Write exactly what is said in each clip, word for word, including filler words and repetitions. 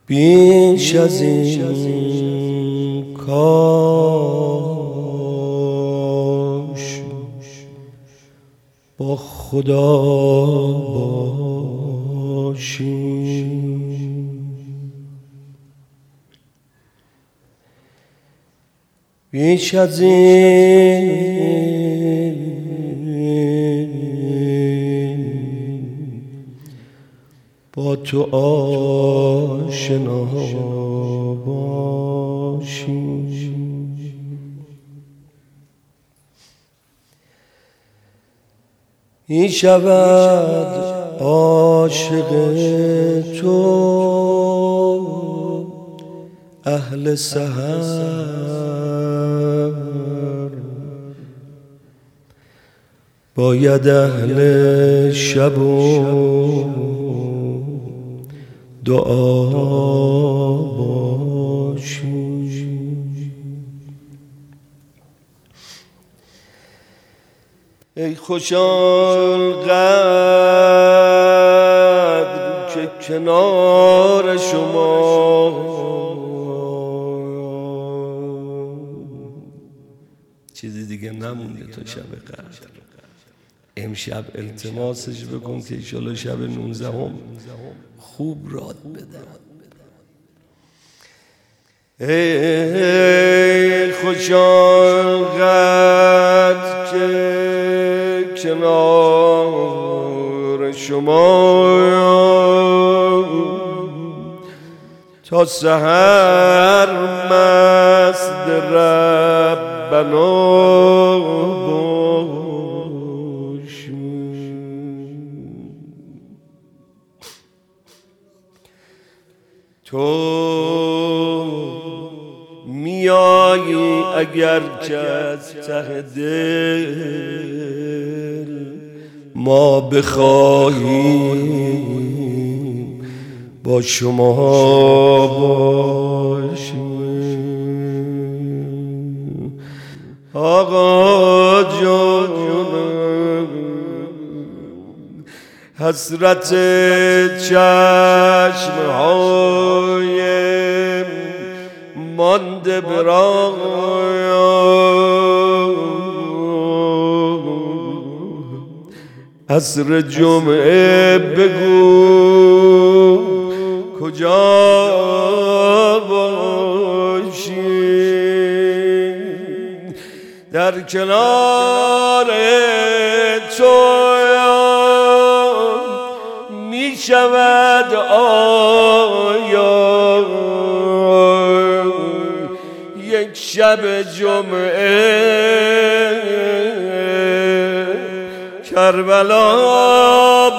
بیش از این کاش با خدا باشی. بیش از این با تو آشنا باشی. می شود عاشق تو اهل سحر، باید اهل شب و دعا باشی. ای خوشان قدر که کنار شما چیزی دیگه نمونده تا شب قدر. امشب التماسش بکن که انشالله شب نوزدهم خوب راد بدم. ای خوشان قدر که کنار شما تا سحر مست ربنا تو میایی اگر که از ته دل ما بخواهیم با شما باشیم. آقا جان حسرت چشمهای مانده برای عصر جمعه بگو کجا باشی. در کنار تو می شود آیا یک شب جمعه کربلا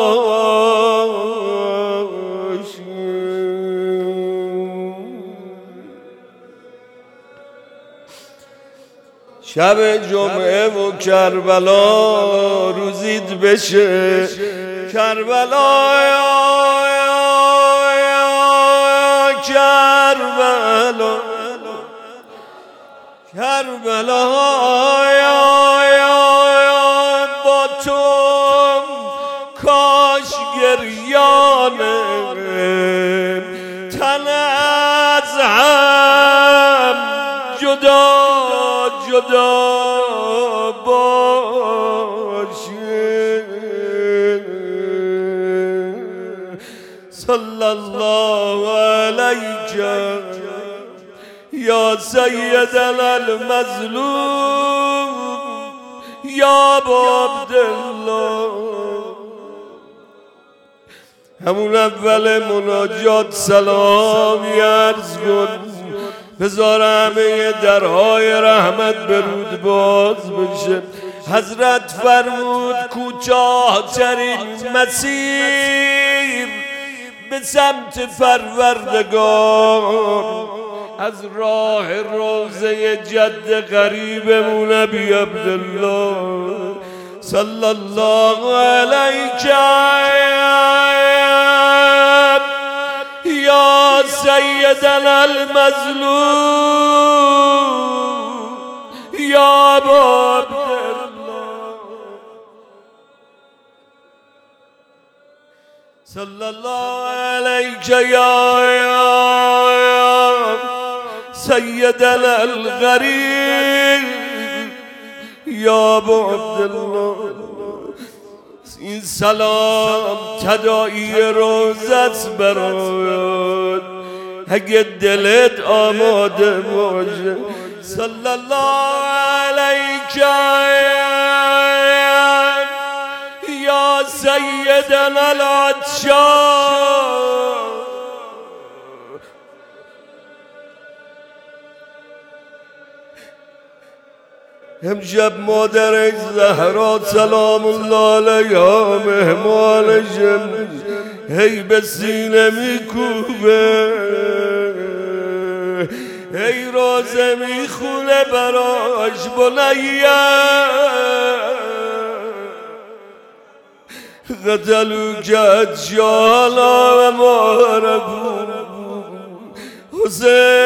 باشی. شب جمعه و کربلا روزید بشه. کربلا کربلا کربلا با تو کاش گریانه تن از هم جدا جدا باشی. صلی الله علیک یا سیدنا المظلوم یا ابا عبدالله. همون اول مناجات سلامی عرض کن، بذار همه درهای رحمت برود باز بشه. حضرت فرمود کوتاه‌ترین مسیر به سمت پروردگار از راه روضه جد غریبمون ابی عبدالله صلی الله علیک یا سیدنا المظلوم یا ابا عبدالله صلی الله علیک یا سيدنا الغريب يا ابو عبدالله این سلام تداعی روزت برات اگه دلت آماده باشه صلی الله علیک یا سیدنا العطشان. امشب مادر زهرا سلام الله علیها مهمانشم هی به سینه میکوبه هی روزه میخونه براش بنیه قتلو کت شالا و ماربون حسین